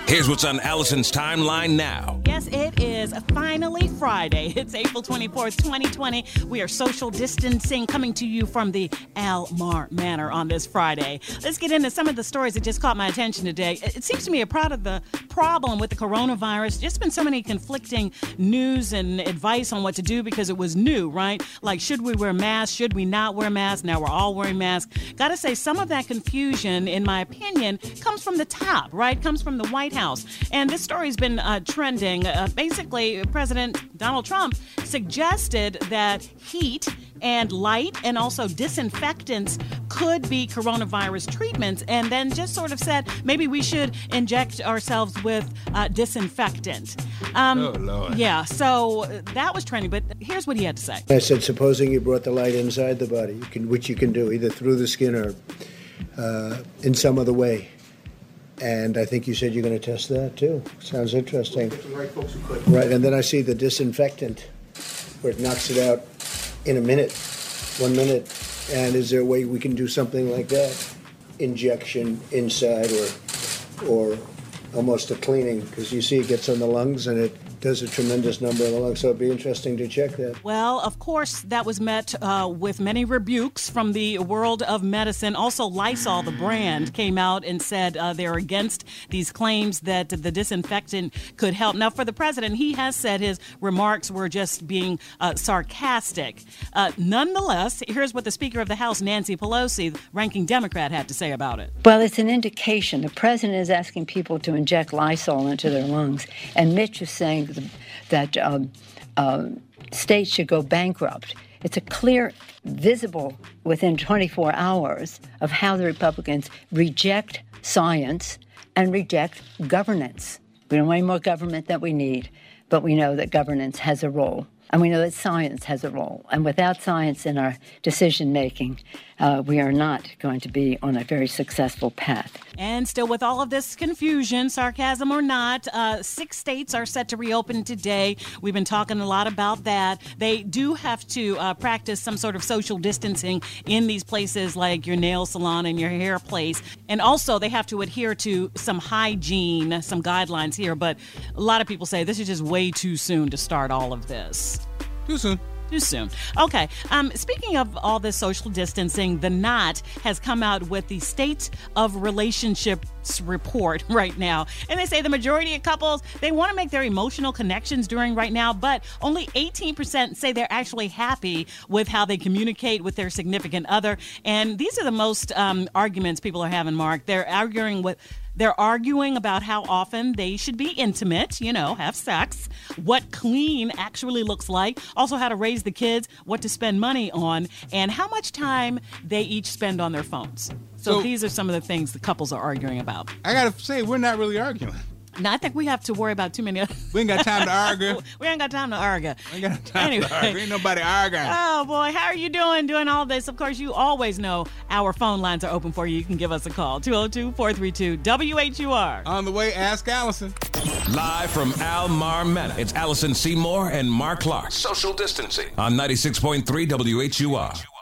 Here's what's on Allison's timeline now. Yes, it is finally Friday. It's April 24th, 2020. We are social distancing, coming to you from the Almar Manor on this Friday. Let's get into some of the stories that just caught my attention today. It seems to me a part of the problem with the coronavirus. Just been so many conflicting news and advice on what to do because it was new, right? Like, should we wear masks? Should we not wear masks? Now we're all wearing masks. Got to say, some of that confusion, in my opinion, comes from the top, right? Comes from the White House. And this story's been trending. Basically, President Donald Trump suggested that heat and light and also disinfectants could be coronavirus treatments, and then just sort of said maybe we should inject ourselves with disinfectant. Oh, Lord. Yeah, so that was trending, but here's what he had to say. I said, supposing you brought the light inside the body, which you can do either through the skin or in some other way. And I think you said you're going to test that, too. Sounds interesting. Right, folks who could. Right, and then I see the disinfectant, where it knocks it out in a minute, 1 minute. And is there a way we can do something like that? Injection inside or almost a cleaning? Because you see it gets on the lungs and it does a tremendous number on the lungs. So it'd be interesting to check that. Well, of course, that was met with many rebukes from the world of medicine. Also, Lysol, the brand, came out and said they're against these claims that the disinfectant could help. Now, for the president, he has said his remarks were just being sarcastic. Nonetheless, here's what the Speaker of the House, Nancy Pelosi, ranking Democrat, had to say about it. Well, it's an indication. The president is asking people to inject Lysol into their lungs, and Mitch is saying that states should go bankrupt. It's a clear, visible within 24 hours of how the Republicans reject science and reject governance. We don't want any more government than we need, but we know that governance has a role. And we know that science has a role. And without science in our decision-making, we are not going to be on a very successful path. And still with all of this confusion, sarcasm or not, 6 states are set to reopen today. We've been talking a lot about that. They do have to practice some sort of social distancing in these places like your nail salon and your hair place. And also they have to adhere to some hygiene, some guidelines here. But a lot of people say this is just way too soon to start all of this. Too soon. Too soon. Okay. Speaking of all this social distancing, The Knot has come out with the State of Relationships report right now. And they say the majority of couples, they want to make their emotional connections during right now, but only 18% say they're actually happy with how they communicate with their significant other. And these are the most arguments people are having, Mark. They're arguing about how often they should be intimate, have sex, what clean actually looks like, also how to raise the kids, what to spend money on, and how much time they each spend on their phones. So these are some of the things the couples are arguing about. I got to say, we're not really arguing. No, I think we have to worry about too many. We ain't got time to argue. We ain't got time to argue. We ain't got time to argue. Ain't nobody arguing. Oh, boy. How are you doing all this? Of course, you always know our phone lines are open for you. You can give us a call. 202-432-WHUR. On the way, ask Allison. Live from Almar Manor, it's Allison Seymour and Mark Clark. Social distancing on 96.3 WHUR.